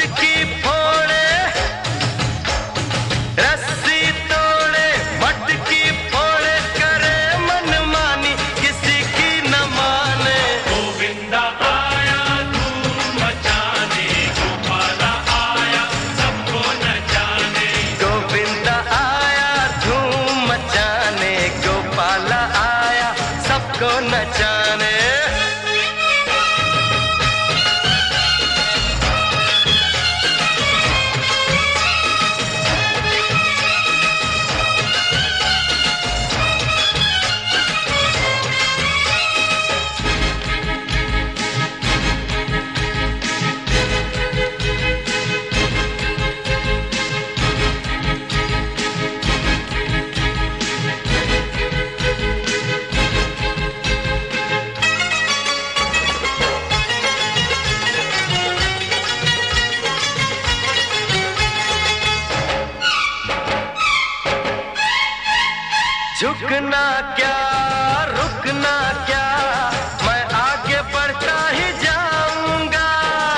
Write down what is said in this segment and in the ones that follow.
मटकी फोड़े रस्सी तोड़े, मटकी फोड़े करे मनमानी, किसी की न माने। गोविंदा आया धूम मचाने, गोपाला आया सबको नचाने। गोविंदा आया धूम मचाने, गोपाला आया सबको नचाने। झुकना क्या रुकना क्या, मैं आगे बढ़ता ही जाऊंगा।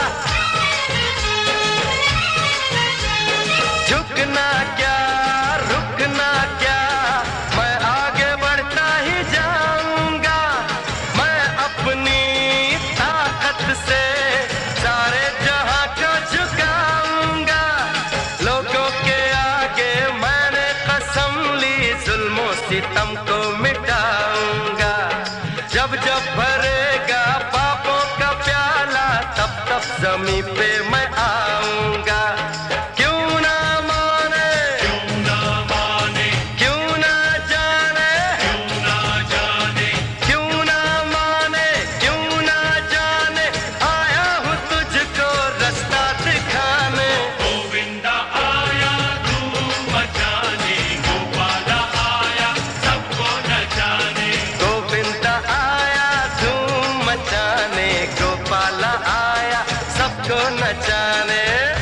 झुकना क्या रुकना क्या, मैं आगे बढ़ता ही जाऊंगा। मैं अपनी ताकत से सारे जहां को झुकाऊंगा। लोगों के आगे मैंने कसम ली, जुल्मों सितम को मिटाऊंगा। जब जब भरेगा पापों का प्याला, तब तब जमीन पे मैं आऊंगा। क्यों ना माने, क्यों ना माने, क्यों ना जाने, क्यों ना जाने। क्यों ना माने, क्यों ना जाने, आया हूँ तुझको रास्ता दिखाने। गोविंदा आया धूम मचाने, गोपाला आया सबको नचाने। गोविंदा आया धूम मचाने, गोपाला आया सबको नचाने।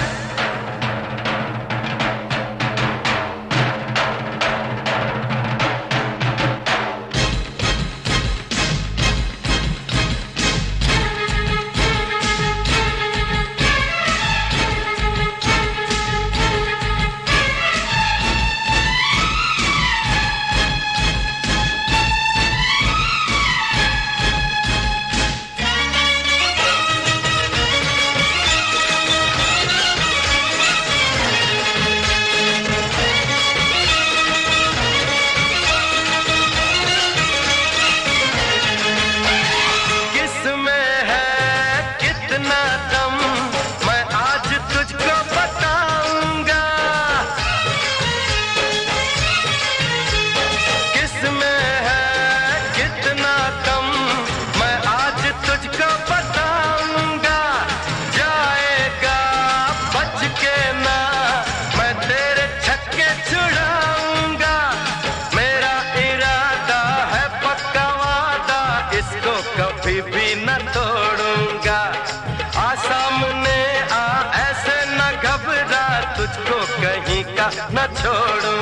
किसमें है कितना दम, मैं आज तुझको बताऊंगा। किसमें है कितना दम, मैं आज तुझको बताऊंगा। जाएगा बच के ना, मैं तेरे छक्के छुड़ाऊंगा। मेरा इरादा है पक्का वादा, इसको कभी भी न तोड़ूंगा। आ सामने आ, ऐसे न घबरा, तुझको कहीं का न छोड़ूंगा।